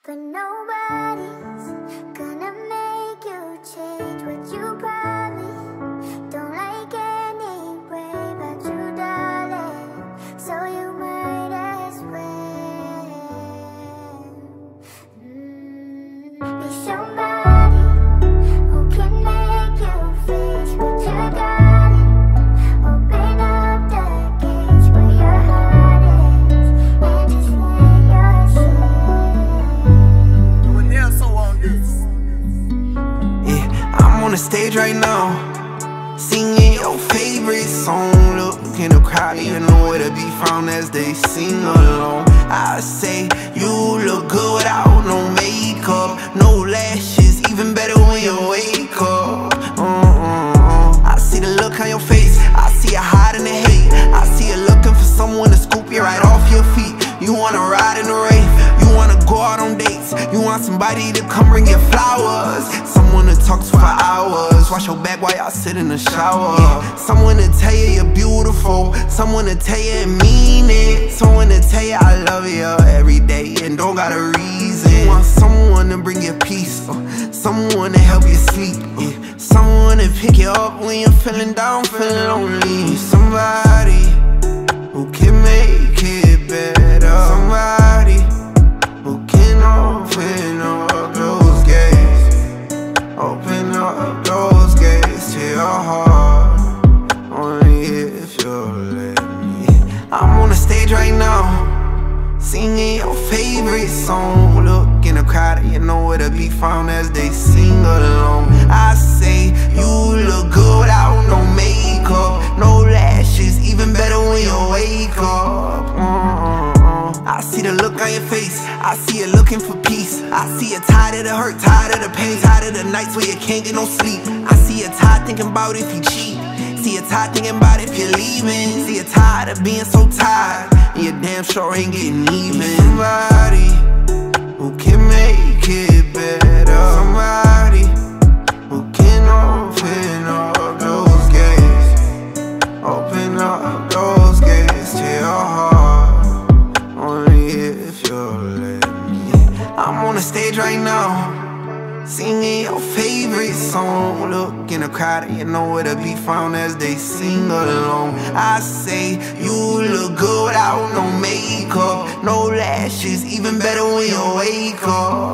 But nobody's gonna make you change what you probably don't like anyway about you, darling. So you might as well be somebody who can make you face what you got it. Open up the gates where your heart is and just let yourself. Doing nail so on this. Yeah, I'm on the stage right now, singing your favorite song. Look in the crowd, you know where to be found as they sing along. I say you look good without no makeup, no lashes, even better when you wake up. I see the look on your face, I see you hiding the hate. I see you looking for someone to scoop you right off your feet. You wanna ride in the rave, you wanna go out on dates, you want somebody to come bring you flowers, someone to talk to for hours, wash your back while y'all sit in the shower. Someone to tell you you're beautiful, someone to tell you and mean it, someone to tell you I love you every day and don't got a reason. You want someone to bring you peace, someone to help you sleep, someone to pick you up when you're feeling down, feeling lonely. Somebody who can make it better, somebody who can open up those gates, open up those gates to your heart, only if you'll let me. I'm on the stage right now, singing your favorite song. Look in the crowd, you know where to be found as they sing along. I say you look good without no makeup, no lashes, even better when you wake up. I see the look on your face, I see you looking for peace. I see you tired of the hurt, tired of the pain, tired of the nights where you can't get no sleep. I see you tired thinking about if you cheat, see you tired thinking about if you're leaving. See you tired of being so tired, and you damn sure ain't getting even. Somebody who can make it better, somebody who can open up those gates, open up those gates to your heart, only if you'll let me. I'm on the stage right now, singing your favorite song. Look in the crowd, you know where to be found as they sing along. I say you look good without no makeup, no lashes, even better when you wake up.